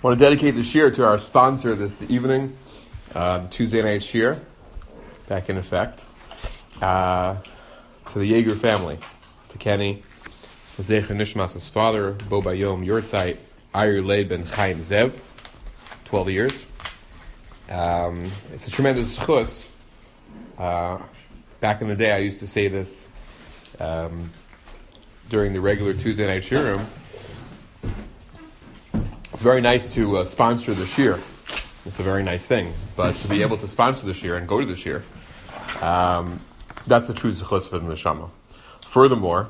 I want to dedicate the shir to our sponsor this evening, Tuesday night shir, back in effect, to the Yeager family, to Kenny, Zecha Nishmas' father, Bo Bayom Yortzeit, Ayr Leib ben Chaim Zev, 12 years. It's a tremendous chus. Back in the day, I used to say this during the regular Tuesday night shirim. It's very nice to sponsor the shir. It's a very nice thing. But to be able to sponsor the shir and go to the shir, that's a true zechus for the neshama. Furthermore,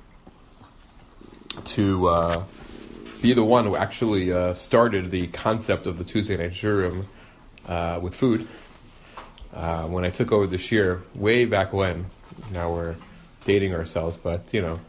to be the one who actually started the concept of the Tuesday night shirim with food. When I took over the shir way back when, now we're dating ourselves, but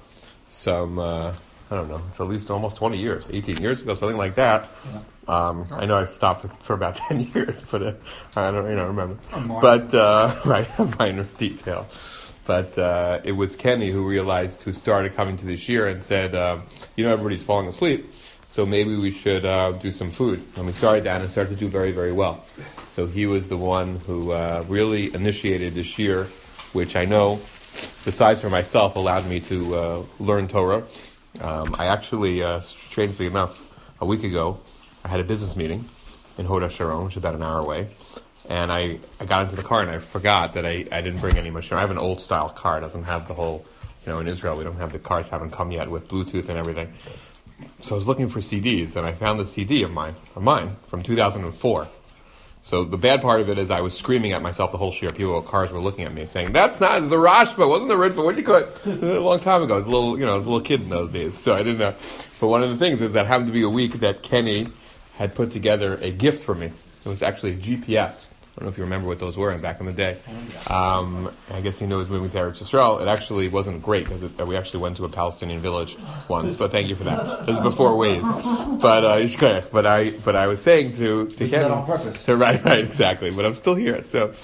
I don't know, it's at least almost 20 years, 18 years ago, something like that. Yeah. I know I stopped for about 10 years, but I don't remember. Right, a minor detail. But it was Kenny who started coming to the shir and said, everybody's falling asleep, so maybe we should do some food. And we started that and started to do very, very well. So he was the one who really initiated the shir, which I know, besides for myself, allowed me to learn Torah. I actually, strangely enough, a week ago, I had a business meeting in Hod HaSharon, which is about an hour away, and I got into the car and I forgot that I didn't bring any machine. I have an old style car. It doesn't have the whole, in Israel, we don't have the cars haven't come yet with Bluetooth and everything. So I was looking for CDs, and I found the CD of mine from 2004. So the bad part of it is I was screaming at myself the whole shir. People with cars were looking at me saying, "That's not the Rashba, wasn't the Ritva? What do you call it?" A long time ago. I was a little kid in those days, so I didn't know. But one of the things is that happened to be a week that Kenny had put together a gift for me. It was actually a GPS. I don't know if you remember what those were back in the day. I guess he was moving to Eretz Yisrael. It actually wasn't great because we actually went to a Palestinian village once. But thank you for that. This is before Waze. But I was saying to Kenny on purpose. Right, exactly. But I'm still here. So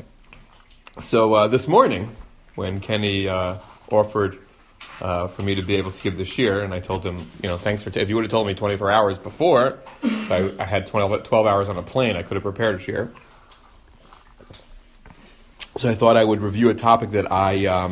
this morning when Kenny offered for me to be able to give the shir, and I told him, thanks for if you would have told me 24 hours before, so I had 12 hours on a plane, I could have prepared a shir. So I thought I would review a topic that I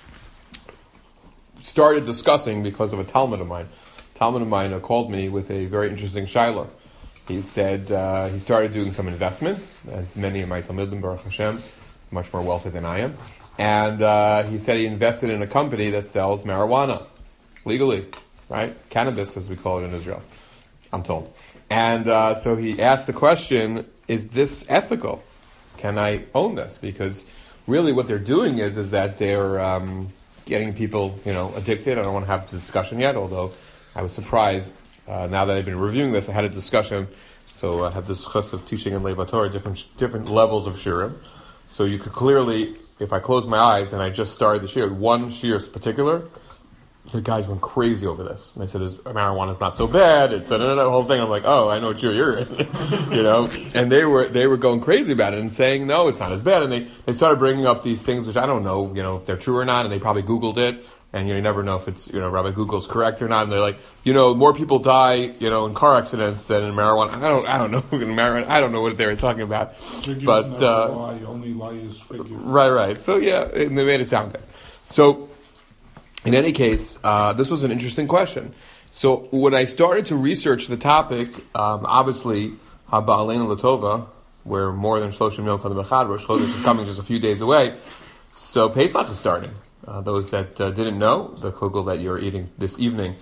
started discussing because of a Talmud of mine. Talmud of mine called me with a very interesting shaila. He said he started doing some investment, as many of my Talmudim, Baruch Hashem, much more wealthy than I am. And he said he invested in a company that sells marijuana, legally, right? Cannabis, as we call it in Israel, I'm told. And so he asked the question, is this ethical? Can I own this? Because really what they're doing is that they're getting people, addicted. I don't want to have the discussion yet, although I was surprised. Now that I've been reviewing this, I had a discussion. So I have this chus of teaching in Lev Torah, different levels of shirim. So you could clearly, if I close my eyes and I just started the shir, one shir in particular, the guys went crazy over this. And they said, marijuana's not so bad. It's the whole thing. I'm like, oh, I know what you're in. And they were going crazy about it and saying, no, it's not as bad. And they started bringing up these things, which I don't know, if they're true or not. And they probably Googled it. And you never know if it's, Rabbi Google's correct or not. And they're like, more people die, in car accidents than in marijuana. I don't know in marijuana. I don't know what they were talking about. But only lie is figure. Right. So yeah, and they made it sound good. So in any case, this was an interesting question. So when I started to research the topic, obviously, Haba Aleinu Latova, we're more than Shloshim Yom Kodem Echad, Rosh Chodesh is coming just a few days away. So Pesach is starting. Those that didn't know, the kugel that you're eating this evening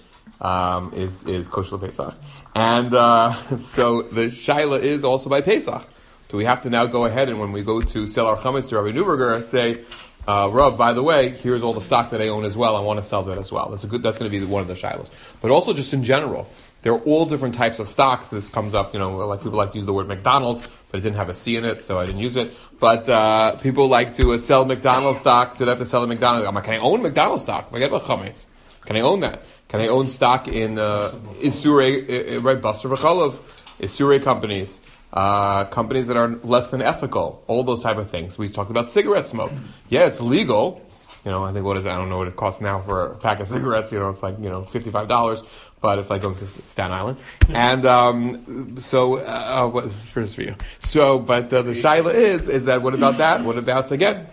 is kosher Pesach. And so the shaila is also by Pesach. Do we have to now go ahead and when we go to sell our chametz to Rabbi Neuberger, say, Rav, by the way, here's all the stock that I own as well. I want to sell that as well. That's going to be one of the shilas. But also just in general, there are all different types of stocks. This comes up, like people like to use the word McDonald's, but it didn't have a C in it, so I didn't use it. But people like to sell McDonald's stock, so they have to sell the McDonald's. I'm like, can I own McDonald's stock? Forget about chametz. Can I own that? Can I own stock in Isurei, right, Basar V'Chalav, Isurei companies? Companies that are less than ethical, all those type of things. We talked about cigarette smoke. Yeah, it's legal. I think I don't know what it costs now for a pack of cigarettes. It's like, $55. but it's like going to Staten Island. And what is first for you? So, but the shaila is that what about that? What about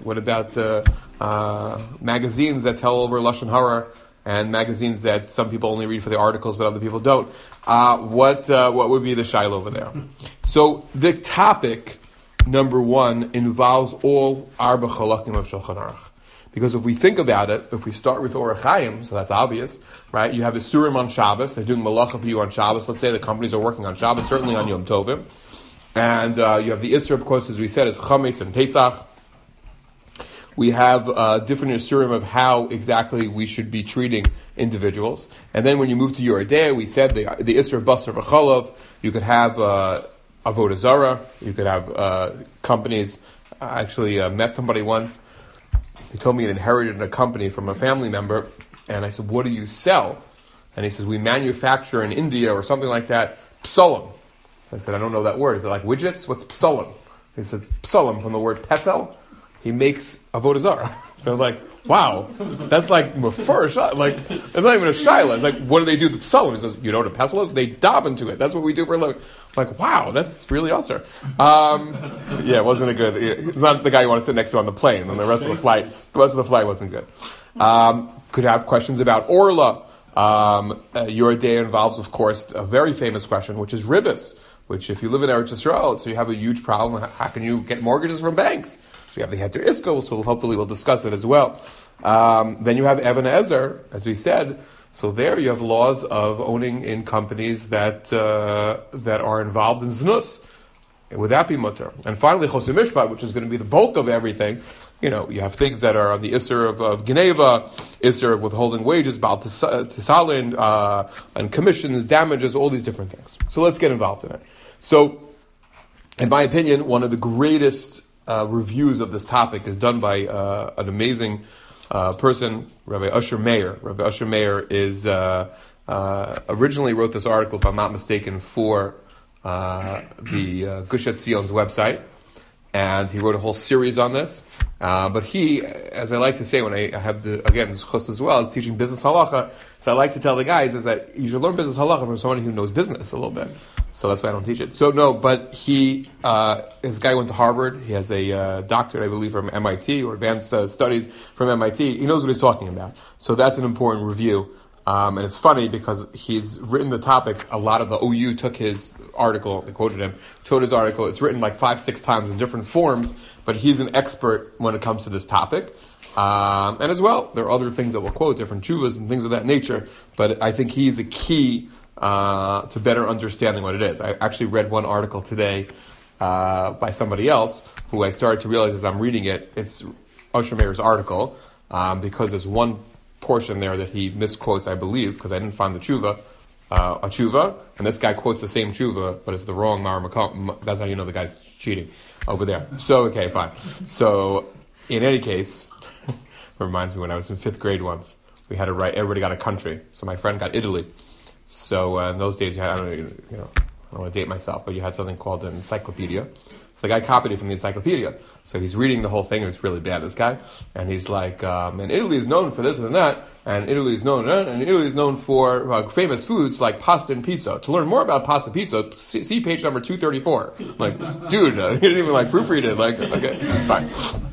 magazines that tell over Lashon Hara and magazines that some people only read for the articles but other people don't? What would be the shaila over there? So the topic number one involves all arba chalakim of Shulchan Aruch. Because if we think about it, if we start with Orach Chaim, so that's obvious, right? You have the Surim on Shabbos, they're doing Malacha for you on Shabbos. Let's say the companies are working on Shabbos, certainly on Yom Tovim. And you have the Isser, of course, as we said, is Chametz and Pesach. We have different Isurim of how exactly we should be treating individuals. And then when you move to Yoredeh, we said the Isser of Basar V'Cholov, you could have Avodah Zarah, you could have companies. I actually met somebody once. He told me he inherited a company from a family member, and I said, what do you sell? And he says, we manufacture in India or something like that, psolim. So I said, I don't know that word. Is it like widgets? What's psolim? He said, psolim from the word pesel. He makes avodah zarah. So I'm like, wow, that's like first, like it's not even a shaila. It's like, what do they do to psolim? He says, you know what a pesel is? They daven into it. That's what we do for a living. I'm like, wow, that's really awesome. Yeah, it wasn't a good. It's not the guy you want to sit next to on the plane. And the rest of the flight wasn't good. Could have questions about orla. Your day involves, of course, a very famous question, which is ribbis. Which, if you live in Eretz Yisrael, so you have a huge problem. How can you get mortgages from banks? So you have the Heter Isko, so hopefully we'll discuss it as well. Then you have Even Ezer, as we said. So there you have laws of owning in companies that are involved in znus. Would that be mutter? And finally, Chosei Mishpat, which is going to be the bulk of everything. You know, you have things that are on the Isser of Geneva, Isser of withholding wages, Baal Tisalin, and commissions, damages, all these different things. So let's get involved in it. So, in my opinion, one of the greatest reviews of this topic is done by an amazing person, Rabbi Usher Meir. Rabbi Usher Meir is originally wrote this article, if I'm not mistaken, for the Gush Etzion's website, and he wrote a whole series on this. But he, as I like to say when I have this chus as well, is teaching business halacha. So I like to tell the guys is that you should learn business halacha from somebody who knows business a little bit. So that's why I don't teach it. So no, but his guy went to Harvard. He has a doctorate, I believe, from MIT or advanced studies from MIT. He knows what he's talking about. So that's an important review. And it's funny because he's written the topic. A lot of the OU took his article, they quoted him, told his article. It's written like 5-6 times in different forms, but he's an expert when it comes to this topic. And as well, there are other things that we'll quote, different chuvas and things of that nature, but I think he's a key to better understanding what it is. I actually read one article today by somebody else who I started to realize as I'm reading it, it's Usher Meir's article, because there's one portion there that he misquotes, I believe, because I didn't find the tshuva, a tshuva, and this guy quotes the same tshuva, but it's the wrong Maramakam. That's how you know the guy's cheating over there. So, okay, fine. So, in any case, it reminds me when I was in 5th grade once, we had to write, everybody got a country. So my friend got Italy. So in those days, you had, I don't want to date myself, but you had something called an encyclopedia. So the guy copied it from the encyclopedia. So he's reading the whole thing, and it's really bad, this guy. And he's like, and Italy is known for this and that, and Italy is known for famous foods like pasta and pizza. To learn more about pasta and pizza, see page number 234. I'm like, dude, you didn't even proofread it. Like, okay, fine.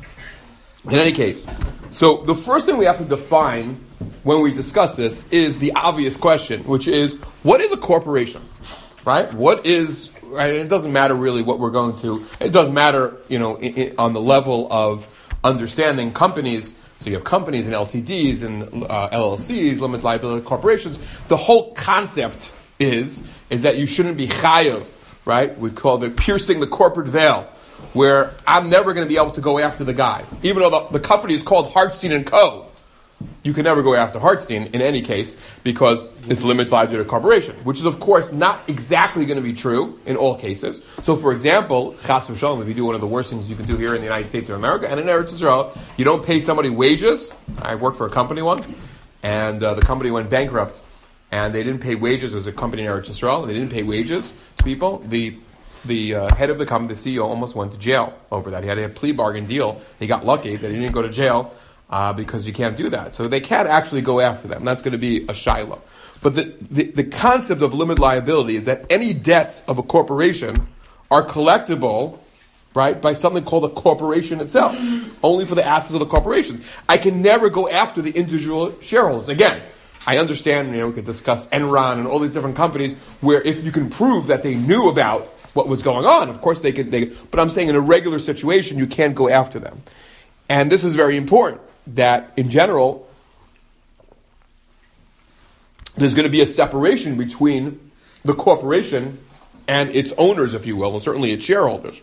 In any case, so the first thing we have to define when we discuss this is the obvious question, which is, what is a corporation? Right? What is... Right? It doesn't matter really what we're going to. It does matter, on the level of understanding companies. So you have companies and LTDs and LLCs, limited liability corporations. The whole concept is that you shouldn't be chayav, right? We call it piercing the corporate veil, where I'm never going to be able to go after the guy, even though the company is called Hartstein & Co. You can never go after Hartstein in any case because it's limited liability corporation, which is of course not exactly going to be true in all cases. So, for example, chas v'shalom, if you do one of the worst things you can do here in the United States of America and in Eretz Yisrael, you don't pay somebody wages. I worked for a company once, and the company went bankrupt, and they didn't pay wages. It was a company in Eretz Yisrael, and they didn't pay wages to people. The head of the company, the CEO, almost went to jail over that. He had a plea bargain deal. He got lucky that he didn't go to jail. Because you can't do that. So they can't actually go after them. That's going to be a shiloh. But the concept of limited liability is that any debts of a corporation are collectible, right, by something called a corporation itself, only for the assets of the corporation. I can never go after the individual shareholders. Again, I understand, we could discuss Enron and all these different companies where if you can prove that they knew about what was going on, of course they could, but I'm saying in a regular situation, you can't go after them. And this is very important, that in general, there's going to be a separation between the corporation and its owners, if you will, and certainly its shareholders.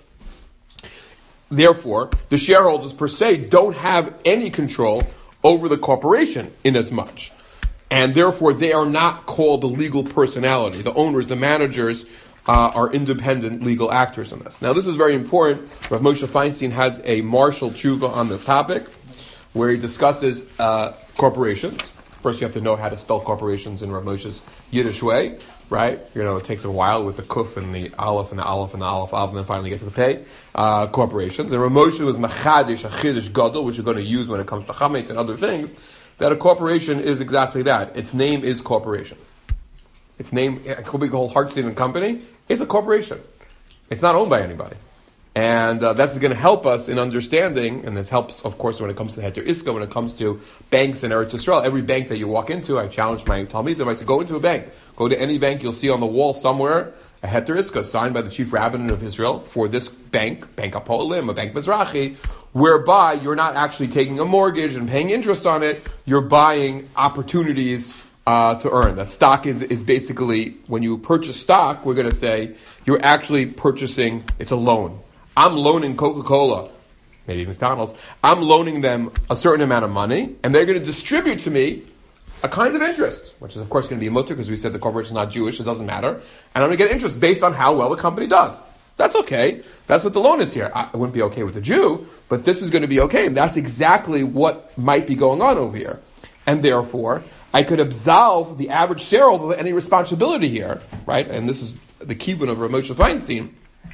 Therefore, the shareholders per se don't have any control over the corporation inasmuch. And therefore, they are not called the legal personality. The owners, the managers, are independent legal actors in this. Now, this is very important. Rav Moshe Feinstein has a marshal tshuva on this topic, where he discusses corporations. First, you have to know how to spell corporations in Rav Moshe's Yiddish way, right? It takes a while with the kuf and the aleph and the aleph and the aleph, and then finally get to the pei. Corporations. And Rav Moshe was machadish, a chiddush gadol, which you're going to use when it comes to chametz and other things, that a corporation is exactly that. Its name is corporation. Its name, it could be called Hartstein and Company. It's a corporation. It's not owned by anybody. And that's going to help us in understanding, and this helps, of course, when it comes to Heter Iska, when it comes to banks in Eretz Yisrael. Every bank that you walk into, I challenge my Talmidim, I say, go into a bank. Go to any bank, you'll see on the wall somewhere a Heter Iska signed by the chief rabbin of Israel for this bank, Bank Hapoalim, a Bank Mizrachi, whereby you're not actually taking a mortgage and paying interest on it, you're buying opportunities to earn. That stock is basically, when you purchase stock, we're going to say, you're actually purchasing, it's a loan. I'm loaning Coca-Cola, maybe McDonald's, I'm loaning them a certain amount of money, and they're going to distribute to me a kind of interest, which is of course going to be a mutter, because we said the corporation is not Jewish, it doesn't matter, and I'm going to get interest based on how well the company does. That's okay. That's what the loan is here. It wouldn't be okay with the Jew, but this is going to be okay, and that's exactly what might be going on over here. And therefore, I could absolve the average shareholder of any responsibility here, right? And this is the kivun of Rav Moshe Feinstein,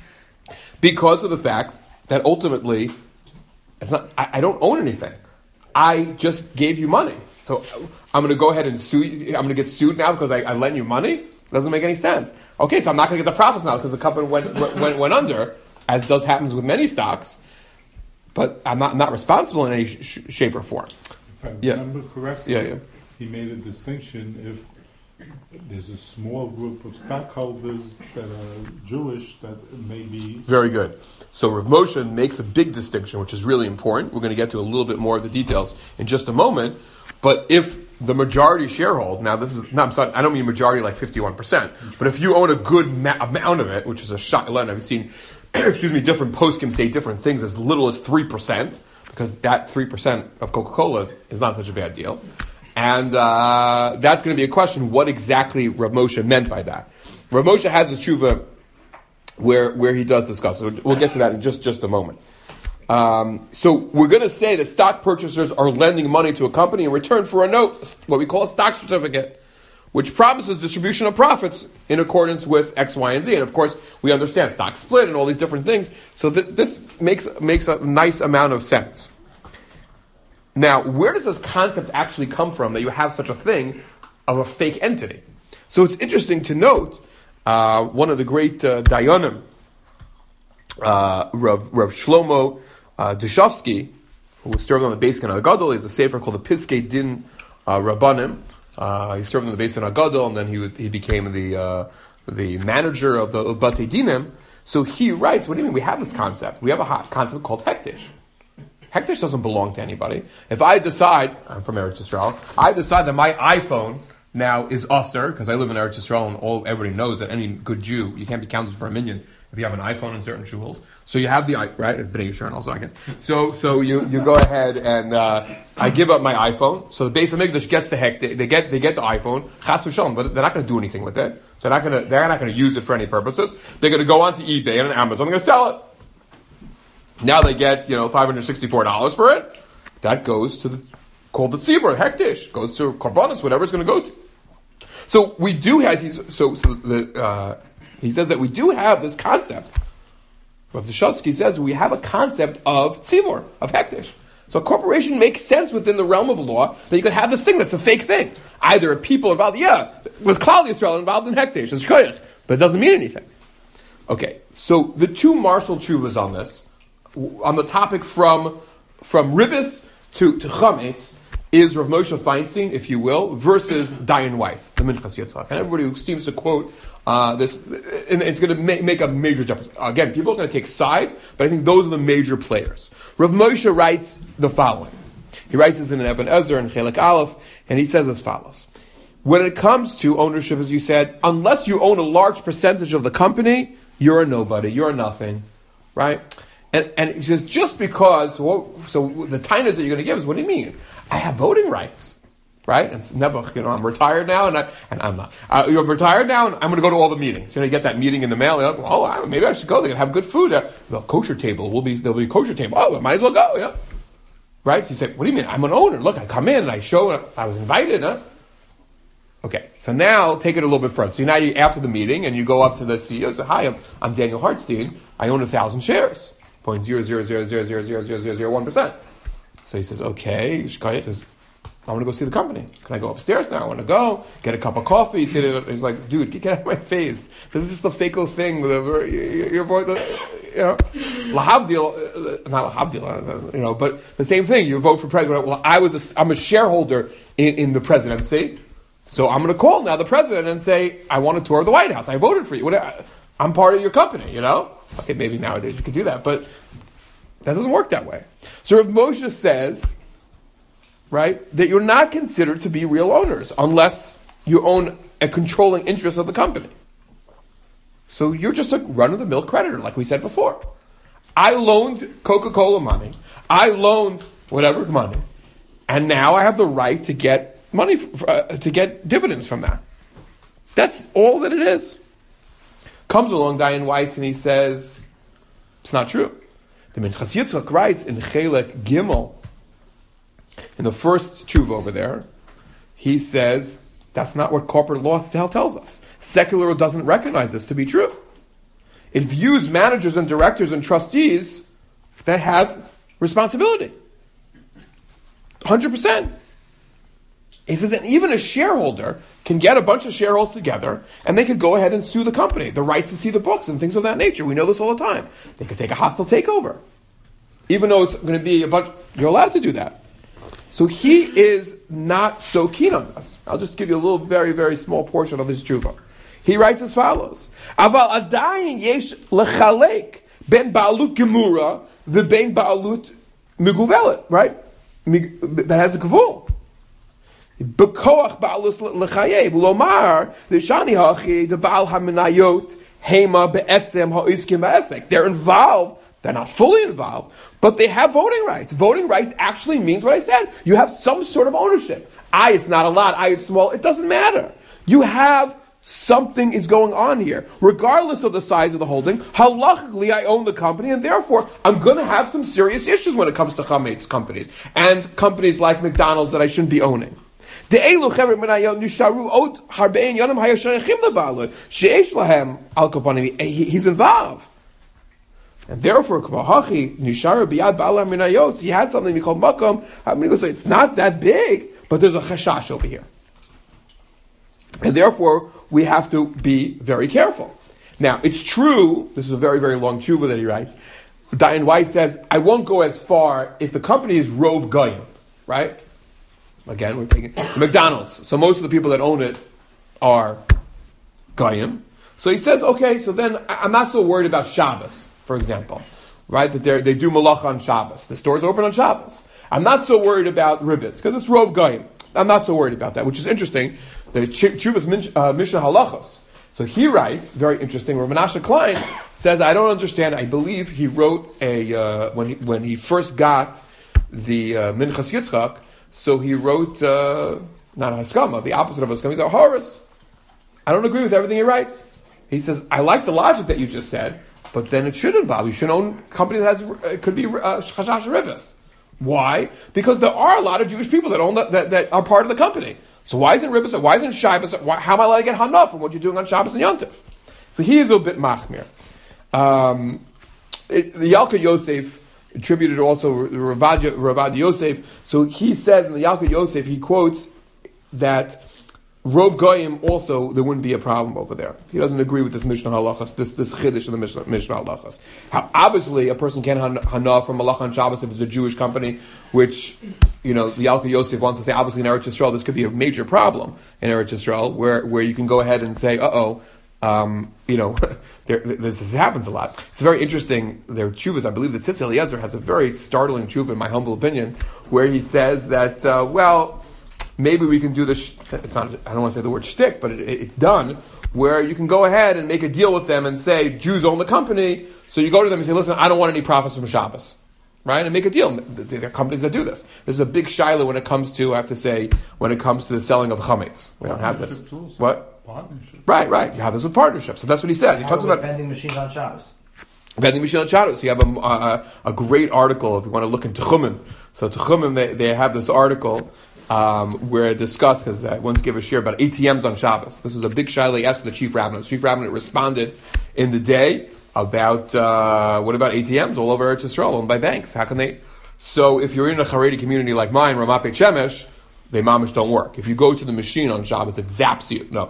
because of the fact that ultimately, it's not. I don't own anything. I just gave you money. So I'm going to go ahead and sue you. I'm going to get sued now because I lent you money? It doesn't make any sense. Okay, so I'm not going to get the profits now because the company went under, as does happens with many stocks. But I'm not responsible in any shape or form. If I remember correctly, Yeah. He made a distinction if there's a small group of stockholders that are Jewish that may be... Very good. So Rav Moshe makes a big distinction, which is really important. We're going to get to a little bit more of the details in just a moment. But if the majority shareholder, now this is, I don't mean majority like 51%, but if you own a good amount of it, which is a shot, I've seen, different poskim say different things as little as 3%, because that 3% of Coca-Cola is not such a bad deal. And that's going to be a question, what exactly Rav Moshe meant by that. Rav Moshe has this tshuva where he does discuss it. We'll get to that in just a moment. So we're going to say that stock purchasers are lending money to a company in return for a note, what we call a stock certificate, which promises distribution of profits in accordance with X, Y, and Z. And of course, we understand stock split and all these different things. So this makes a nice amount of sense. Now, where does this concept actually come from that you have such a thing of a fake entity? So it's interesting to note, one of the great Dayanim, Rav Shlomo Dushovsky, who was serving on the Beis Din HaGadol, he has a sefer called the Piskei Din Rabbanim. He served on the Beis Din HaGadol, and then he became the manager of the Batei Dinim. So he writes, what do you mean? We have this concept. We have a concept called Hektish. Hektish doesn't belong to anybody. If I decide, I'm from Eretz Yisrael, I decide that my iPhone now is usher, because I live in Eretz Yisrael and everybody knows that any good Jew, you can't be counted for a minyan if you have an iPhone in certain shuls. So you have the, right? It's Bnei Yisrael also, I guess. So you go ahead and I give up my iPhone. So the Beis HaMikdash gets the Hektish, they get the iPhone, chas v'shalom, but they're not going to do anything with it. They're not going to use it for any purposes. They're going to go onto eBay and Amazon, they're going to sell it. Now they get, $564 for it. That goes to called the tzibur, hektish, goes to korbanos, whatever it's going to go to. So we do have, he says that we do have this concept. Rav Dushovsky says we have a concept of tzibur, of hektish. So a corporation makes sense within the realm of law that you could have this thing that's a fake thing. Either people involved, was Klal Yisrael involved in Hekdesh, it's Shkoyach, but it doesn't mean anything. Okay, so the two marshal tshuvas on this, on the topic from Ribis to Chametz, is Rav Moshe Feinstein, if you will, versus Dayan Weiss, the Minchas Yitzchak. And everybody who seems to quote this, and it's going to make a major difference. Again, people are going to take sides, but I think those are the major players. Rav Moshe writes the following. He writes this in an Even Ezer and Chelek Aleph, and he says as follows. When it comes to ownership, as you said, unless you own a large percentage of the company, you're a nobody, you're a nothing, right? And he says, just because, so the tainas that you're going to give is, what do you mean? I have voting rights, right? And Nebuch, I'm retired now, and I'm not. You're retired now, and I'm going to go to all the meetings. You get that meeting in the mail. Maybe I should go. They're going to have good food. The kosher table there'll be a kosher table. I might as well go. Right? So he said, what do you mean? I'm an owner. Look, I come in and I show. I was invited. Okay. So now take it a little bit further. So now you after the meeting, and you go up to the CEO and say, hi, I'm Daniel Hartstein. I own 1,000 shares. 0.000000001%. So he says, okay, I want to go see the company. Can I go upstairs now? I want to go, get a cup of coffee. He's like, dude, get out of my face. This is just a fake-o thing. Your vote, lahavdil, not lahavdil, but the same thing. You vote for president. Well, I'm a shareholder in the presidency, so I'm going to call now the president and say, I want a tour of the White House. I voted for you. I'm part of your company, Okay, maybe nowadays you could do that, but that doesn't work that way. So Rav Moshe says, right, that you're not considered to be real owners unless you own a controlling interest of the company. So you're just a run-of-the-mill creditor, like we said before. I loaned Coca-Cola money. I loaned whatever money. And now I have the right to get money, to get dividends from that. That's all that it is. Comes along Dayan Weiss and he says, it's not true. The Minchas Yitzchak writes in Chelek Gimel, in the first tshuva over there, he says, that's not what corporate law tells us. Secular doesn't recognize this to be true. It views managers and directors and trustees that have responsibility. 100%. He says that even a shareholder can get a bunch of shareholders together and they could go ahead and sue the company, the rights to see the books and things of that nature. We know this all the time. They could take a hostile takeover. Even though it's going to be you're allowed to do that. So he is not so keen on this. I'll just give you a little very, very small portion of his tshuva. He writes as follows. Aval adayin yesh lechalek ben ba'alut gemura v'ben ba'alut meguvelet, right? That has a gevul. Bekoach ba'alus lechayev lomar l'shani hachi the ba'al haminayot hema be'etzem ha'iskim ba'esek. They're involved. They're not fully involved, but they have voting rights. Voting rights actually means what I said. You have some sort of ownership. It's not a lot. It's small. It doesn't matter. You have something is going on here. Regardless of the size of the holding, halachically I own the company, and therefore I'm going to have some serious issues when it comes to chametz companies and companies like McDonald's that I shouldn't be owning. He's involved. And therefore, he had something we call makom. I'm going to say it's not that big, but there's a chashash over here. And therefore, we have to be very careful. Now, it's true, this is a very, very long tshuva that he writes. Dayan Weiss says, I won't go as far if the company is Rov Goyim, right? Again, we're taking McDonald's. So most of the people that own it are Goyim. So he says, okay, so then I'm not so worried about Shabbos, for example, right? That they do malacha on Shabbos. The store's open on Shabbos. I'm not so worried about Ribis, because it's Rov Goyim. I'm not so worried about that, which is interesting. The Tshuva's Mishnah Halachos. So he writes, very interesting, where Menashe Klein says, I don't understand. I believe he wrote when he first got the Minchas Yitzchak, so he wrote, not a Haskama, the opposite of Haskama. He's a Horus. I don't agree with everything he writes. He says, I like the logic that you just said, but then it should involve, you should own a company that could be Chashash Ribis. Why? Because there are a lot of Jewish people that own that are part of the company. So why isn't Ribis? Why isn't Shabbos? How am I allowed to get Hanaf from what you're doing on Shabbos and Yom Tov? So he is a bit machmir. The Yalka Yosef attributed also Ravad Yosef. So he says in the Yalkut Yosef, he quotes that Rov Goyim also, there wouldn't be a problem over there. He doesn't agree with this Mishnah Halachas, this Chiddush of the Mishnah Halachas. How obviously a person can hana from Malach on Shabbos if it's a Jewish company, which, the Yalkut Yosef wants to say, obviously in Eretz Yisrael, this could be a major problem in Eretz Yisrael, where you can go ahead and say, this happens a lot. It's very interesting, their tshuvas, I believe that Tzitz Eliezer has a very startling tshuva, in my humble opinion, where he says that, maybe we can do this, it's not, I don't want to say the word shtick, but it's done, where you can go ahead and make a deal with them and say, Jews own the company, so you go to them and say, listen, I don't want any profits from Shabbos. Right? And make a deal. There are companies that do this. There's a big shiloh when it comes to, I have to say, when it comes to the selling of chametz. We don't have this. Also. What? Partnership. Right. You have this with partnerships. So that's what he says. He talks about vending machines on Shabbos. Vending machine on Shabbos. You have a great article if you want to look in Techumen. So Techumen, they have this article where it discussed, because I once gave a share about ATMs on Shabbos. This was a big shiloh asked the chief rabbinate. The chief rabbinate responded in the day about what about ATMs all over Eretz Yisrael owned by banks? How can they? So if you're in a Haredi community like mine, Ramat Beit Shemesh, they mamish don't work. If you go to the machine on Shabbos, it zaps you. No,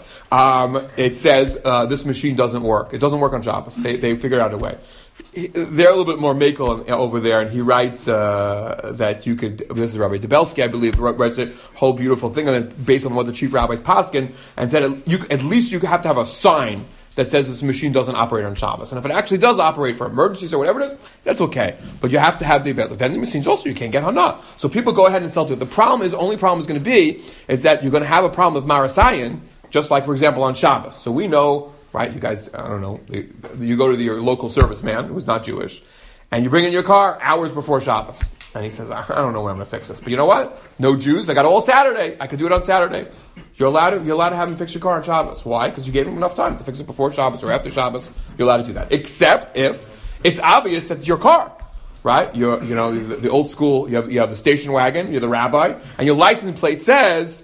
it says this machine doesn't work. It doesn't work on Shabbos. They figured out a way. They're a little bit more makel over there, and he writes that you could. This is Rabbi Debelsky, I believe, writes a whole beautiful thing on it based on what the chief rabbis paskin, and said at least you have to have a sign that says this machine doesn't operate on Shabbos. And if it actually does operate for emergencies or whatever it is, that's okay. But you have to have the vending machines also. You can't get hana. So people go ahead and sell to it. The only problem is going to be is that you're going to have a problem with Marasayan, just like, for example, on Shabbos. So we know, right, you guys, I don't know, you go to your local serviceman who's not Jewish, and you bring in your car hours before Shabbos. And he says, I don't know when I'm going to fix this. But you know what? No Jews. I got all Saturday. I could do it on Saturday. You're allowed to have him fix your car on Shabbos. Why? Because you gave him enough time to fix it before Shabbos or after Shabbos. You're allowed to do that. Except if it's obvious that it's your car. Right? The old school, you have the station wagon, you're the rabbi, and your license plate says,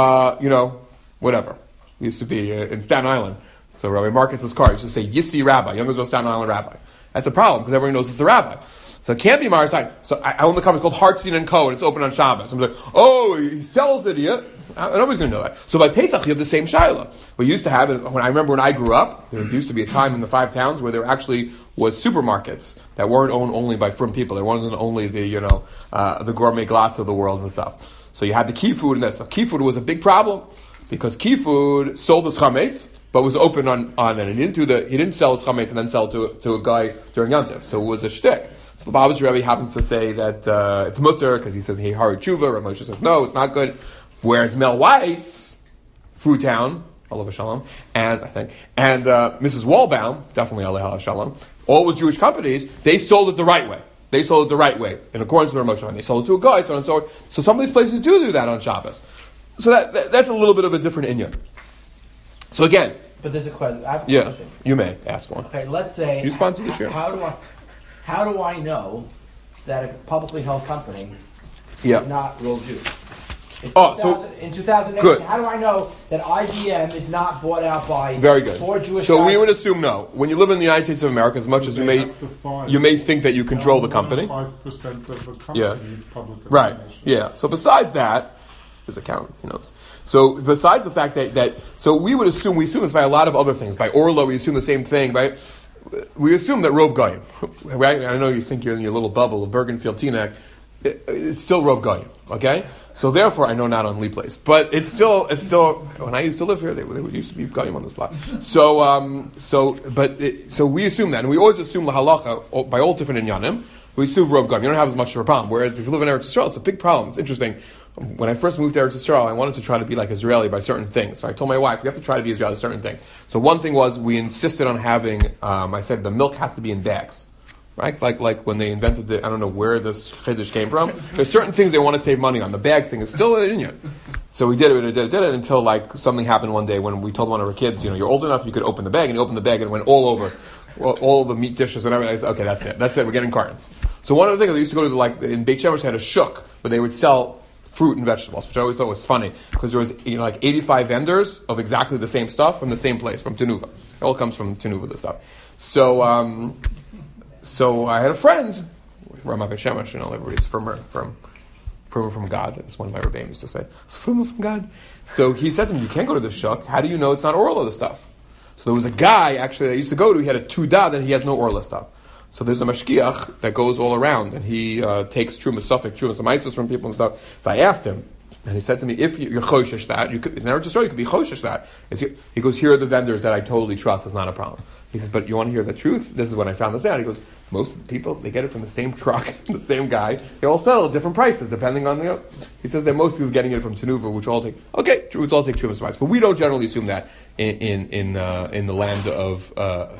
whatever. It used to be in Staten Island. So Rabbi Marcus's car used to say, Yissi Rabbi, Young Israel Staten Island Rabbi. That's a problem, because everyone knows it's the rabbi. So it can't be Marasayan. So I own the company called Hartstein & Co. and it's open on Shabbos. I'm like, he sells it, yeah. Nobody's going to know that. So by Pesach, you have the same shiloh. We used to have, I remember when I grew up, there used to be a time in the 5 towns where there actually was supermarkets that weren't owned only by frum people. There wasn't only the gourmet glass of the world and stuff. So you had the key food and this. So key food was a big problem because key food sold his chametz, but was open on it. He didn't sell his chametz and then sell to a guy during Yom Tov. So it was a shtick. So the Lubavitcher Rebbe happens to say that it's mutter because he says he hari tshuva. Rav Moshe says no, it's not good. Whereas Mel White's Fruitown, Alav Shalom, and Mrs. Walbaum, definitely Alav Shalom, all with Jewish companies, they sold it the right way. They sold it the right way in accordance with Rav Moshe. They sold it to a guy, so on and so on. So some of these places do that on Shabbos. So that's a little bit of a different inyan. So again. But there's a question. I have a question. You may ask one. Okay, let's say you sponsor the show. How do I know that a publicly held company is not real Jews? In 2008, good. How do I know that IBM is not bought out by very good. 4 Jewish So guys? We would assume no. When you live in the United States of America, as much as you may think that you control the company. 5% of the company is public. Right. Yeah. So besides that, his accountant, he knows. So besides the fact that we assume this by a lot of other things. By Orla, we assume the same thing. We assume that Rov Goyim, right? I know you think you're in your little bubble of Bergenfield Teaneck. It's still Rov Goyim, okay? So therefore, I know not on Lee Place, but it's still. When I used to live here, they used to be Goyim on this block. So we assume that, and we always assume lahalacha by all different inyanim. We assume Rov Goyim. You don't have as much of a problem. Whereas if you live in Eretz Yisrael, it's a big problem. It's interesting. When I first moved to Eretz Yisrael, I wanted to try to be like Israeli by certain things. So I told my wife, we have to try to be Israeli by certain things. So one thing was, we insisted on having, I said the milk has to be in bags. Right? Like when they invented I don't know where this chiddush came from. There's certain things they want to save money on. The bag thing is still in it. So we did it until something happened one day when we told one of our kids, you're old enough, you could open the bag, and you opened the bag and it went all over. All the meat dishes and everything. I said, okay, that's it. We're getting cartons. So one of the things they used to go to, in Beit Shemesh, they had a shuk, but they would sell fruit and vegetables, which I always thought was funny, because there was 85 vendors of exactly the same stuff from the same place, from Tenuva. It all comes from Tenuva, this stuff. So I had a friend, Rama Shemesh, everybody's firmer from God, as one of my rabbis used to say. It's firmer from God. So he said to me, you can't go to the shuk. How do you know it's not Orla stuff? So there was a guy, actually, that I used to go to, he had a tudah, and he has no Orla stuff. So there's a mashkiach that goes all around, and he takes Trumas Suffolk, Trumas Amaisus from people and stuff. So I asked him, and he said to me, if you're choshesh that, you could, in Eretz Yisrael, you could be choshesh that. He goes, here are the vendors that I totally trust, it's not a problem. He says, but you want to hear the truth? This is when I found this out. He goes, most people, they get it from the same truck, the same guy. They all settle at different prices, depending on, he says they're mostly getting it from Tenuva, which all take Trumas Amaisus. But we don't generally assume that in the land of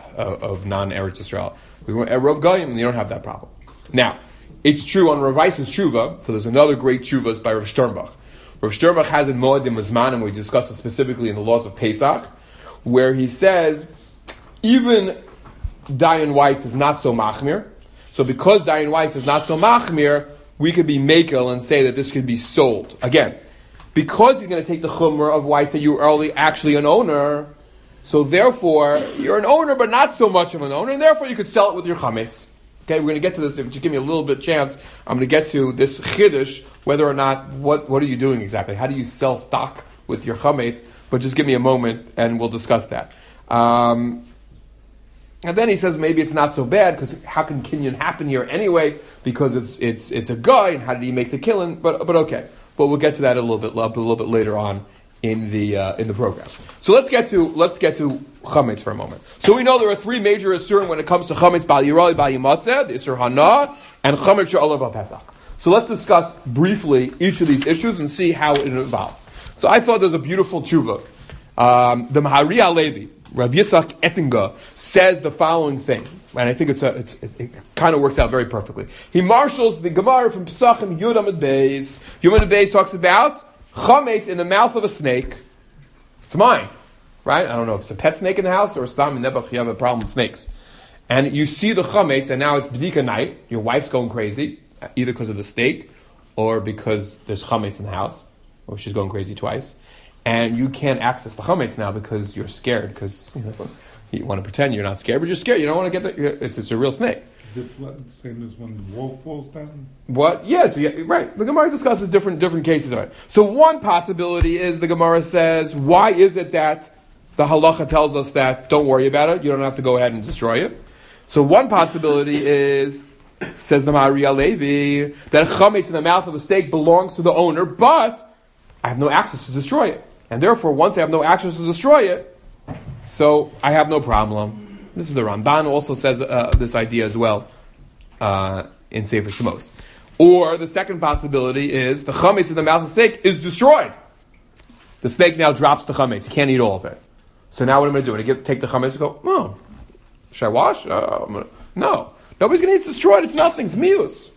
non-Eretz Yisrael. Rav Goyim, you don't have that problem. Now, it's true on Rav Weiss's tshuva, so there's another great tshuvas by Rav Sternbach. Rav Sternbach has in Moedim Uzmanim, we discuss it specifically in the laws of Pesach, where he says, even Dayan Weiss is not so machmir, so because Dayan Weiss is not so machmir, we could be makel and say that this could be sold. Again, because he's going to take the chumrah of Weiss that you are actually an owner, so therefore, you're an owner, but not so much of an owner, and therefore you could sell it with your chametz. Okay, we're going to get to this. If you just give me a little bit of chance, I'm going to get to this chiddush, whether or not, what are you doing exactly? How do you sell stock with your chametz? But just give me a moment, and we'll discuss that. And then he says maybe it's not so bad, because how can kinyan happen here anyway? Because it's a guy, and how did he make the killing? But okay. But we'll get to that a little bit later on in the program. So let's get to chametz for a moment. So we know there are three major isurim when it comes to chametz: bal yirali, bal yimatzeh, the isur hana, and chametz she'olav b'Pesach. So let's discuss briefly each of these issues and see how it involves. So I thought there's a beautiful tshuva. The Mahari Alevi, Rav Yitzchak Ettinger, says the following thing, and I think it kind of works out very perfectly. He marshals the Gemara from Pesachim Yud Amud Beis. Yud Amud Beis talks about chametz in the mouth of a snake. It's mine, right? I don't know if it's a pet snake in the house or a stam in Nebuch. You have a problem with snakes, and you see the chametz, and now it's b'dika night. Your wife's going crazy, either because of the steak or because there's chametz in the house, or she's going crazy twice, and you can't access the chametz now because you're scared. Because you want to pretend you're not scared, but you're scared. You don't want to get it's a real snake. Is it the same as when the wall falls down? What? Yeah, right. The Gemara discusses different cases of it. So one possibility is the Gemara says, why is it that the halacha tells us that don't worry about it, you don't have to go ahead and destroy it? So one possibility is, says the Mahari Alevi, that chametz in the mouth of a steak belongs to the owner, but I have no access to destroy it. And therefore, once I have no access to destroy it, so I have no problem. This is the Ramban also says this idea as well in Sefer Shemos. Or the second possibility is the chametz in the mouth of the snake is destroyed. The snake now drops the chametz. You can't eat all of it. So now what am I going to do? Take the chametz and go, oh, should I wash? No. Nobody's going to eat. It's destroyed. It's nothing. It's mius.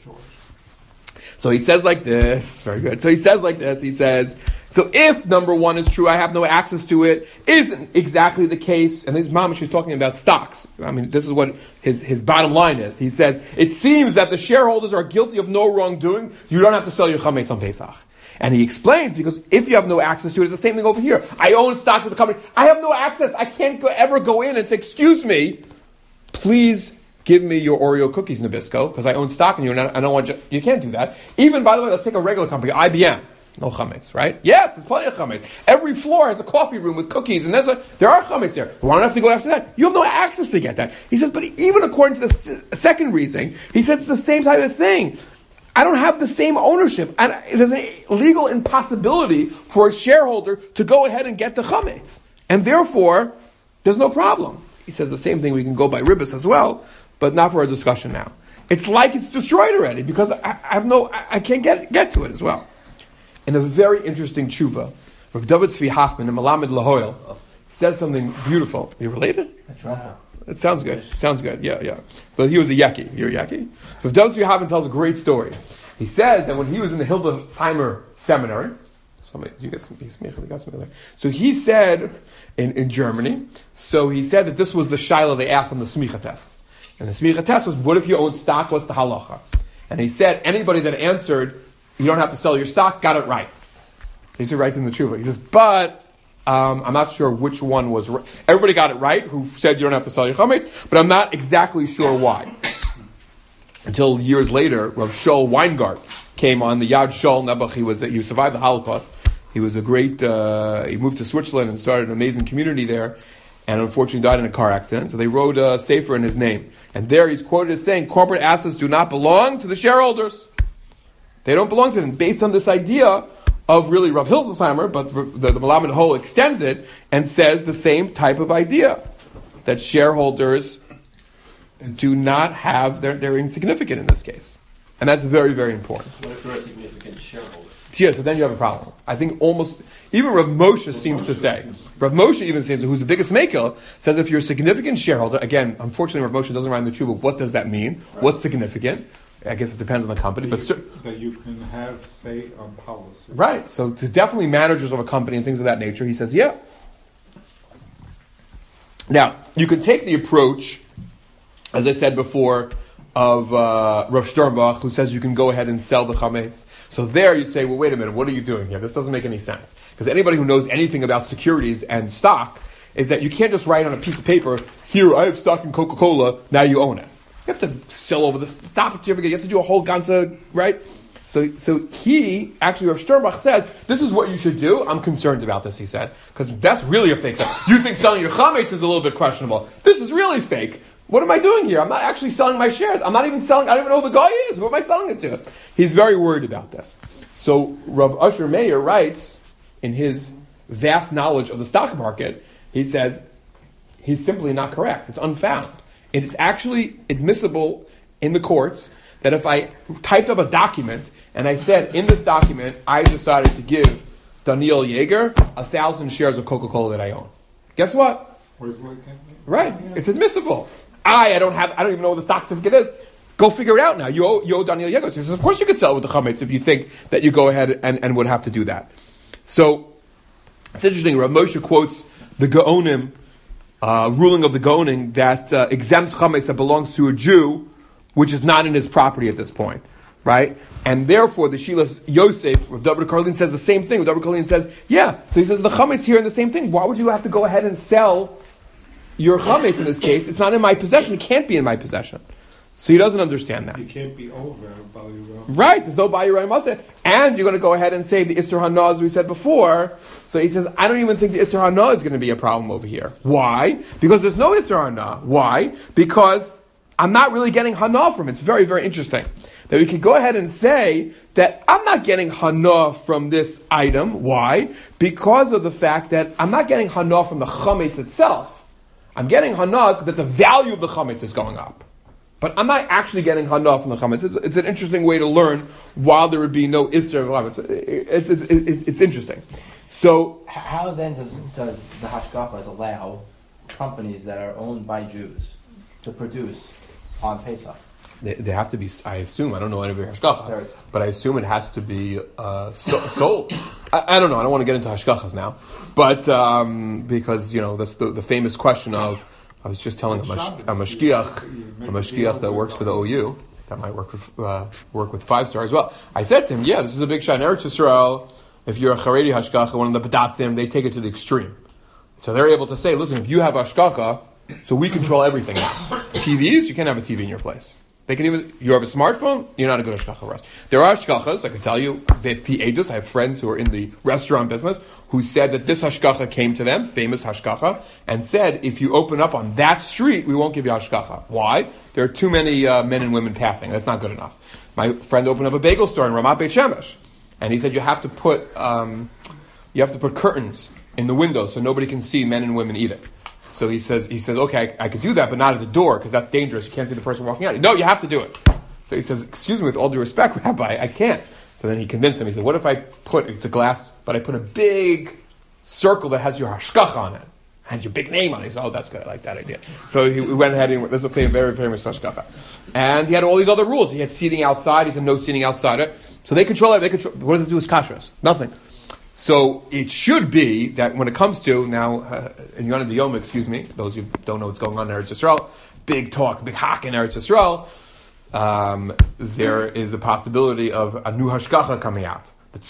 So he says like this. Very good. So he says like this. He says, so if number one is true, I have no access to it, isn't exactly the case, and his mom, she's talking about stocks. I mean, this is what his bottom line is. He says, it seems that the shareholders are guilty of no wrongdoing. You don't have to sell your chametz on Pesach. And he explains, because if you have no access to it, it's the same thing over here. I own stocks of the company. I have no access. I can't ever go in and say, excuse me, please give me your Oreo cookies, Nabisco, because I own stock in you, and I don't want you. You can't do that. Even, by the way, let's take a regular company, IBM. No chametz, right? Yes, there's plenty of chametz. Every floor has a coffee room with cookies, and there are chametz there. Why don't I have to go after that? You have no access to get that. He says, but even according to the second reasoning, he says it's the same type of thing. I don't have the same ownership, and there's a legal impossibility for a shareholder to go ahead and get the chametz, and therefore there's no problem. He says the same thing. We can go by ribbis as well, but not for our discussion now. It's like it's destroyed already because I can't get to it as well. In a very interesting tshuva, Rav David Tzvi Hoffman in Malamed Lahoyel says something beautiful. Are you related? That's right. It sounds good. Sounds good. Yeah. But he was a Yeki. You're a Yeki? Rav David Tzvi Hoffman tells a great story. He says that when he was in the Hildesheimer seminary, you got something there. So he said in Germany. So he said that this was the shaila they asked on the smicha test, and the smicha test was, what if you own stock? What's the halacha? And he said anybody that answered, you don't have to sell your stock, got it right. He writes in the tshuva. He says, but I'm not sure which one was right. Everybody got it right who said you don't have to sell your chametz, but I'm not exactly sure why. until years later, Rav Shaul Weingart came on the Yad Shaul Nebuch. He survived the Holocaust. He was a great. He moved to Switzerland and started an amazing community there, and unfortunately died in a car accident. So they wrote a sefer in his name, and there he's quoted as saying, "Corporate assets do not belong to the shareholders. They don't belong to them." Based on this idea of really Rav Hildesheimer, but the Melamed Hol extends it and says the same type of idea, that shareholders do not have, they're insignificant in this case. And that's very, very important. What if you're a significant shareholder? Yeah, so then you have a problem. I think almost, even Rav Moshe seems to say, Rav Moshe even seems, who's the biggest makel, says if you're a significant shareholder, again, unfortunately Rav Moshe doesn't rhyme the truth, but what does that mean? Right. What's significant? I guess it depends on the company. That you can have say on policy. Right, so definitely managers of a company and things of that nature, he says, yeah. Now, you can take the approach, as I said before, of Rav Sternbach, who says you can go ahead and sell the chametz. So there you say, well, wait a minute, what are you doing here? This doesn't make any sense. Because anybody who knows anything about securities and stock is that you can't just write on a piece of paper, here, I have stock in Coca-Cola, now you own it. You have to sell over the stock certificate, you have to do a whole ganza, right? So he, actually Rav Sternbach says, this is what you should do. I'm concerned about this, he said, because that's really a fake thing. You think selling your chametz is a little bit questionable. This is really fake. What am I doing here? I'm not actually selling my shares. I'm not even selling, I don't even know who the guy is. Who am I selling it to? He's very worried about this. So Rav Usher Meir writes, in his vast knowledge of the stock market, he says, he's simply not correct. It's unfound. It is actually admissible in the courts that if I typed up a document and I said, in this document, I decided to give Daniel Yeager 1,000 shares of Coca-Cola that I own. Guess what? Right. It's admissible. I don't even know what the stock certificate is. Go figure it out now. You owe Daniel Yeager. He says, of course you could sell it with the chametz if you think that you go ahead and would have to do that. So, it's interesting. Rav Moshe quotes the Gaonim, ruling of the Gaonim that exempts chametz that belongs to a Jew, which is not in his property at this point, right? And therefore, the Shilas Yosef, Rav David Karlin says the same thing. Rav David Karlin says, yeah. So he says the chametz here in the same thing. Why would you have to go ahead and sell your chametz in this case? It's not in my possession. It can't be in my possession. So he doesn't understand that. It can't be over Bayirah. Right. There's no Bayirah Matzah. And you're going to go ahead and say the Isser Hana, as we said before. So he says, I don't even think the Isser Hana is going to be a problem over here. Why? Because there's no Isser Hana. Why? Because I'm not really getting Hana from it. It's very, very interesting. That we could go ahead and say that I'm not getting Hana from this item. Why? Because of the fact that I'm not getting Hana from the chametz itself. I'm getting Hana that the value of the chametz is going up. But I'm not actually getting Hana from the chametz. It's an interesting way to learn while there would be no Isser of chametz. It's interesting. So, how then does the Hashgachas allow companies that are owned by Jews to produce on Pesach? They have to be, I assume, I don't know any of your hashgacha, but I assume it has to be sold. I don't know, I don't want to get into hashgachas now, but because, that's the famous question of, I was just telling a mashgiach that works for the OU, that might work with 5-star as well. I said to him, yeah, this is a big shot in Eretz Yisrael. If you're a Haredi hashgacha, one of the Badatzim, they take it to the extreme. So they're able to say, listen, if you have hashgacha, so we control everything now. TVs, you can't have a TV in your place. They can even, you have a smartphone, you're not a good hashgacha for us. There are hashgachas, I can tell you, I have friends who are in the restaurant business who said that this hashgacha came to them, famous hashgacha, and said, if you open up on that street, we won't give you hashgacha. Why? There are too many men and women passing. That's not good enough. My friend opened up a bagel store in Ramat Beit Shemesh, and he said you have to put curtains in the windows so nobody can see men and women eating. So he says, okay, I could do that, but not at the door, because that's dangerous. You can't see the person walking out. No, you have to do it. So he says, excuse me, with all due respect, Rabbi, I can't. So then he convinced him. He said, what if it's a glass, but I put a big circle that has your hashgacha on it, has your big name on it. He said, oh, that's good, I like that idea. So he went ahead and, this is a very famous hashgacha. And he had all these other rules. He had seating outside. He said, no seating outside it. So they control it. What does it do with kashrus? Nothing. So it should be that when it comes to, now, in Yonah D'Yom, excuse me, those who don't know what's going on in Eretz Yisrael, big talk, big hak in Eretz Yisrael, there is a possibility of a new hashgacha coming out. The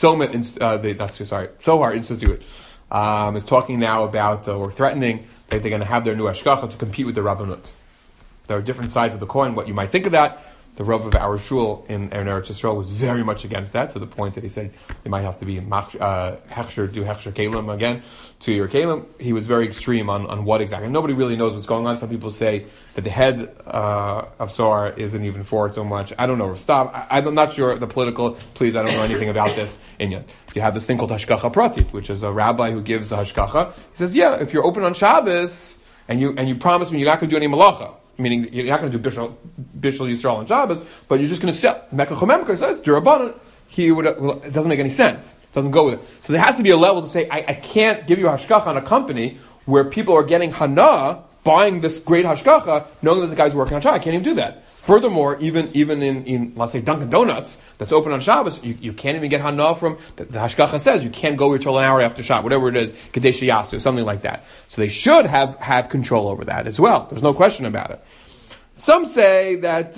Zohar Institute is talking now about, or threatening, that they're going to have their new hashgacha to compete with the Rabbanut. There are different sides of the coin, what you might think of that, the Rav of our shul in Eretz Yisrael was very much against that, to the point that he said you might have to be hechsher, do hechsher kelim again, to your kelim. He was very extreme on what exactly. And nobody really knows what's going on. Some people say that the head of Zohar isn't even for it so much. I don't know. Stop. I'm not sure the political. Please, I don't know anything about this. Inyan. You have this thing called hashgacha pratit, which is a rabbi who gives the hashgacha. He says, yeah, if you're open on Shabbos and you promise me you're not going to do any malacha, meaning you're not going to do Bishul Yisrael on Shabbos, but you're just going to sell. Mekach HaMemker says, Durabanan, it doesn't make any sense. It doesn't go with it. So there has to be a level to say, I can't give you hashgacha on a company where people are getting hana, buying this great hashgacha, knowing that the guy's working on Shabbos. I can't even do that. Furthermore, even in let's say Dunkin' Donuts that's open on Shabbos, you can't even get hana from the hashgacha says you can't go until an hour after Shabbos, whatever it is, kadesh yasu, something like that. So they should have control over that as well. There's no question about it. Some say that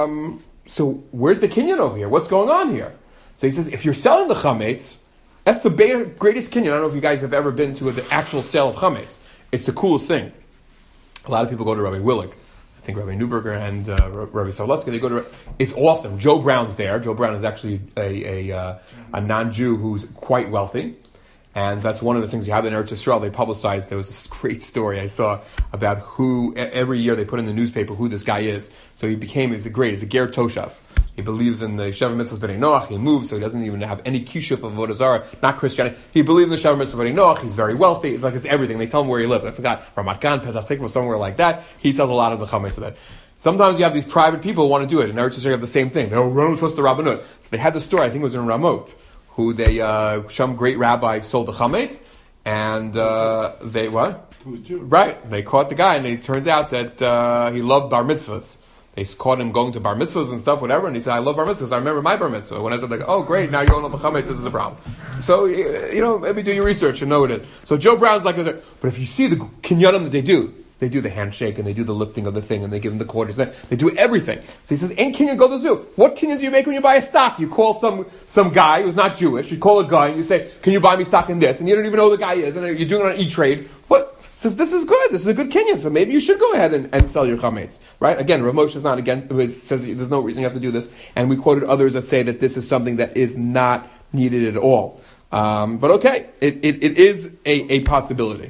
so where's the kinyan over here? What's going on here? So he says if you're selling the chametz, that's the greatest kinyan. I don't know if you guys have ever been to the actual sale of chametz. It's the coolest thing. A lot of people go to Rabbi Willig. I think Rabbi Newberger and Rabbi Savleska, they go to. It's awesome. Joe Brown's there. Joe Brown is actually a non-Jew who's quite wealthy, and that's one of the things you have in Eretz Yisrael. They publicized. There was this great story I saw about who every year they put in the newspaper who this guy is. So he's a Ger Toshav. He believes in the Sheva Mitzvahs B'nai Noach. He moved, so he doesn't even have any kishuf of Avodah Zarah, not Christianity. He believes in the Sheva Mitzvahs B'nai Noach. He's very wealthy. It's everything. They tell him where he lives. I forgot. Ramat Gan, Petach Tikva, somewhere like that. He sells a lot of the chametz of that. Sometimes you have these private people who want to do it. In Eretz Yisrael, you have the same thing. They don't trust the Rabbanut. So they had the story, I think it was in Ramot, who some great rabbi sold the chametz, and they, what? Right. They caught the guy, and it turns out that he loved bar mitzvahs. They caught him going to bar mitzvahs and stuff, whatever, and he said, I love bar mitzvahs. I remember my bar mitzvah. When I said, oh, great, now you're going on the chametz, this is a problem. So, maybe do your research and know what it is. So Joe Brown's like this. But if you see the kinyanim that they do the handshake, and they do the lifting of the thing, and they give him the quarters, they do everything. So he says, ain't kinyan go to the zoo. What kinyan do you make when you buy a stock? You call some guy who's not Jewish, you call a guy, and you say, can you buy me stock in this? And you don't even know who the guy is, and you're doing it on E-Trade. What? Says this is good. This is a good kinyan. So maybe you should go ahead and sell your chametz, right? Again, Rav Moshe is not against. Says there's no reason you have to do this, and we quoted others that say that this is something that is not needed at all. But okay, it is a possibility.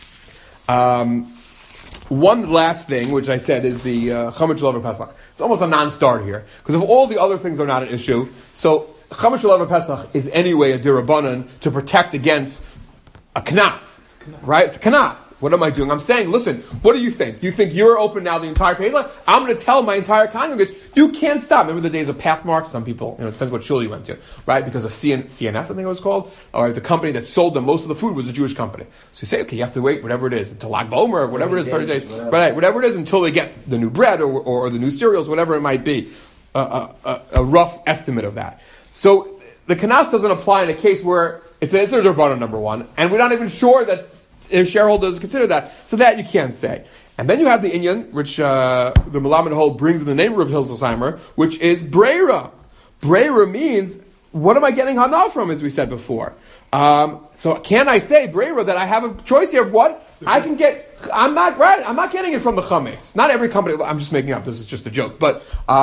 One last thing, which I said, is the chametz shel Pesach. It's almost a non-starter here because if all the other things are not an issue, so chametz shel Pesach is anyway a dirabanan to protect against a knas. Right? It's a kanas. What am I doing? I'm saying, listen, what do you think? You think you're open now the entire Pesach? I'm going to tell my entire congregation, you can't stop. Remember the days of Pathmark? Some people, it depends what shul you went to, right? Because of CNS, I think it was called, or the company that sold them most of the food was a Jewish company. So you say, okay, you have to wait, whatever it is, until Lag BaOmer, or whatever it is, 30 days. Right, whatever it is, until they get the new bread or the new cereals, whatever it might be. A rough estimate of that. So the kanas doesn't apply in a case where it's an Isser D'Rabbanan, number one, and we're not even sure that shareholders consider that, so that you can't say. And then you have the inyan, which the Melamed Hol brings in the name of Hilzesheimer, which is Breira. Breira means, what am I getting hana from, as we said before? So can I say, Breira, that I have a choice here of what? I can get, I'm not getting it from the chametz. Not every company, I'm just making up, this is just a joke, but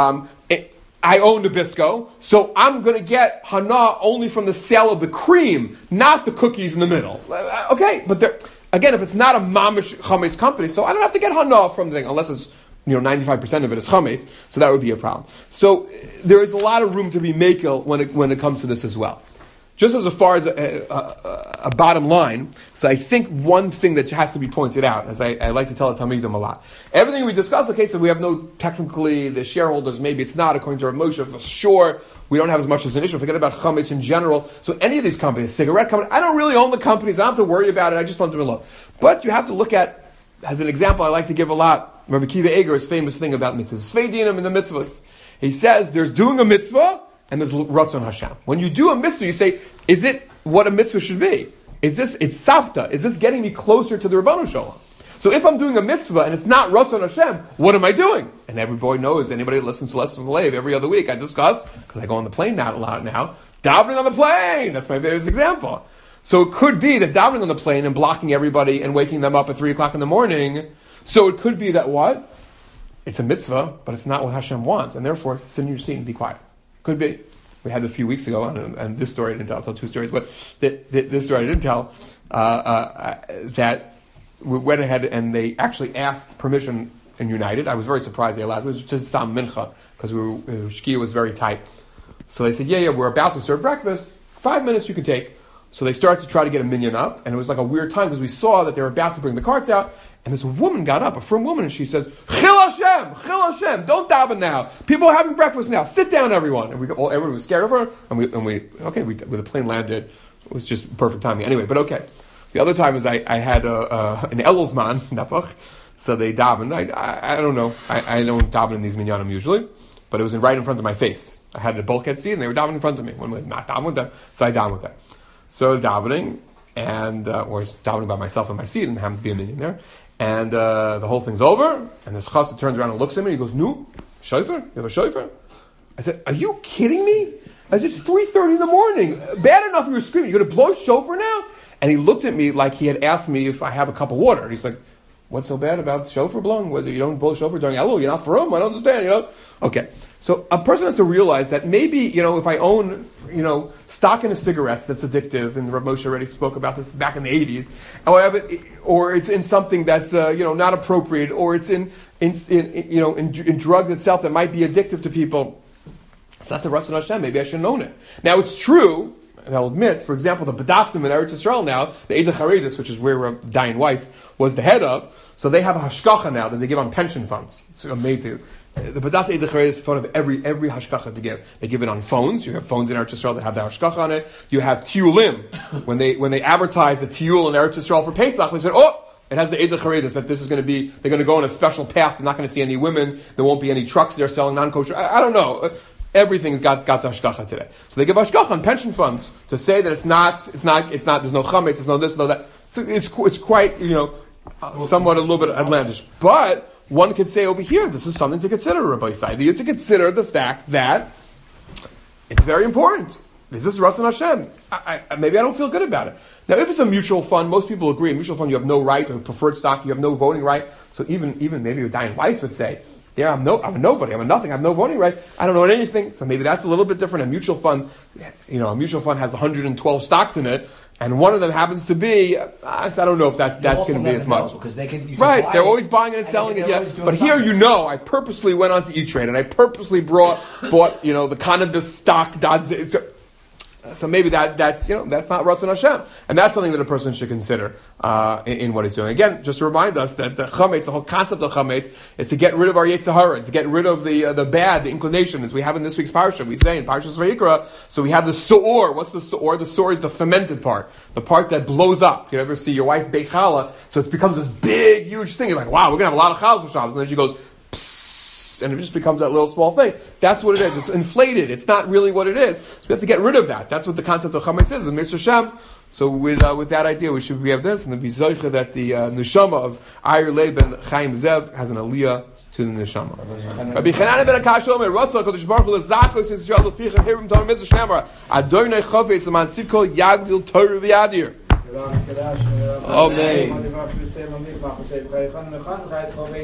I own Nabisco, so I'm going to get hana only from the sale of the cream, not the cookies in the middle. Okay, but again, if it's not a mamish chametz company, so I don't have to get hana from the thing, unless it's 95% of it is chametz, so that would be a problem. So there is a lot of room to be makel when it comes to this as well. Just as far as a bottom line, so I think one thing that has to be pointed out, as I like to tell the Talmidim a lot, everything we discuss, okay, so we have no, technically, the shareholders, maybe it's not, according to Rav Moshe, for sure, we don't have as much as an issue, forget about chametz in general, so any of these companies, cigarette company, I don't really own the companies, I don't have to worry about it, I just want them alone. But you have to look at, as an example I like to give a lot, Rav Akiva Eger's famous thing about mitzvahs, Svei Dinim in the mitzvahs. He says, there's doing a mitzvah, and there's Ratzon Hashem. When you do a mitzvah, you say, is it what a mitzvah should be? It's Savta. Is this getting me closer to the Rabbanu Shalom? So if I'm doing a mitzvah and it's not Ratzon Hashem, what am I doing? And every boy knows, anybody that listens to Lessons of Lev every other week, I discuss, because I go on the plane now a lot now, davening on the plane. That's my favorite example. So it could be that davening on the plane and blocking everybody and waking them up at 3 o'clock in the morning. So it could be that what? it's a mitzvah, but it's not what Hashem wants, and therefore sit in your seat and be quiet. Could be. We had it a few weeks ago, and this story I didn't tell. I'll tell two stories, but this story I didn't tell, that we went ahead and they actually asked permission in United. I was very surprised they allowed. It was just Tam Mincha, because Shkia was very tight. So they said, yeah, we're about to serve breakfast. 5 minutes you can take. So they started to try to get a minyan up, and it was like a weird time, because we saw that they were about to bring the carts out, and this woman got up, a frum woman, and she says, Chil Hashem, don't daven now. People are having breakfast now. Sit down, everyone. And everyone was scared of her, and the plane landed. It was just perfect timing. Anyway, but okay. The other time was I had an Elosman, Napach, so they davened. I don't know. I don't daven in these minyanim usually, but it was right in front of my face. I had the bulkhead seat, and they were davening in front of me. One was not davening with them, so I davened with them. So davening, and or davening by myself in my seat, and happened to be a minyan there. And the whole thing's over, and this chassid turns around and looks at me, and he goes, "Nu, shofar? You have a shofar?" I said, "Are you kidding me?" I said, "It's 3:30 in the morning. Bad enough you were screaming. You're going to blow shofar now?" And he looked at me like he had asked me if I have a cup of water. He's like, "What's so bad about shofar blowing? Whether you don't blow shofar during Elul, you're not for him. I don't understand, Okay. So a person has to realize that maybe, if I own, stock in a cigarettes that's addictive, and Rav Moshe already spoke about this back in the 80s, or it's in something that's, not appropriate, or it's in drugs itself that might be addictive to people. It's not the Ratzon Hashem. Maybe I shouldn't own it. Now, it's true, and I'll admit, for example, the Badatzim in Eretz Yisrael now, the Eidach Haredis, which is where Dayan Weiss was the head of, so they have a hashkacha now that they give on pension funds. It's amazing. The Badatzim Eidach Haredis is in front of every hashkacha to give. They give it on phones. You have phones in Eretz Yisrael that have the hashkacha on it. You have tiyulim. When they advertise the tiyul in Eretz Yisrael for Pesach, they said, it has the Eidach Haredis that this is going to be, they're going to go on a special path. They're not going to see any women. There won't be any trucks there selling non-kosher. I don't know. Everything's got the hashkacha today. So they give hashkacha on pension funds to say that it's not, there's no chametz, there's no this, no that. So it's quite, somewhat a little bit outlandish. But one could say over here, this is something to consider, Rabbi Yisai. You have to consider the fact that it's very important. This is Ratzon Hashem. Maybe I don't feel good about it. Now, if it's a mutual fund, most people agree. In mutual fund, you have no right, or preferred stock, you have no voting right. So even maybe Dayan Weiss would say, yeah, I'm a nobody, I'm a nothing, I have no voting right, I don't own anything. So maybe that's a little bit different. A mutual fund, a mutual fund has 112 stocks in it, and one of them happens to be, I don't know if that's going to be as much. Right, they're always buying it and selling it, yeah. But here, I purposely went on to E-Trade, and I purposely bought, the cannabis stock. So maybe that's not Ratzon Hashem, and that's something that a person should consider in what he's doing. Again, just to remind us that the chametz, the whole concept of chametz, is to get rid of our yetzer hara, to get rid of the bad, the inclination, as we have in this week's parsha. We say in Parshas Vayikra, so we have the soor. What's the soor? The soor is the fermented part, the part that blows up. You ever see your wife bake challah? So it becomes this big, huge thing. You're like, wow, we're gonna have a lot of challahs for Shabbos, and then she goes, and it just becomes that little small thing. That's what it is. It's inflated. It's not really what it is. So we have to get rid of that. That's what the concept of chametz is, and Mitzvah Shem. So with that idea, we have this, and the bizoicha that the neshama of Ayer Leben Chaim Zev has an aliyah to the neshama. Rabbi Chanan ben Akash Omer Ratzah Kodesh Baruch Hu Lezakos Yisrael Leficha Hirim Tom Mitzvah Shemar Adonai Chavetz Leman Tzidko Yagdil Torah V'Yadir. Amen.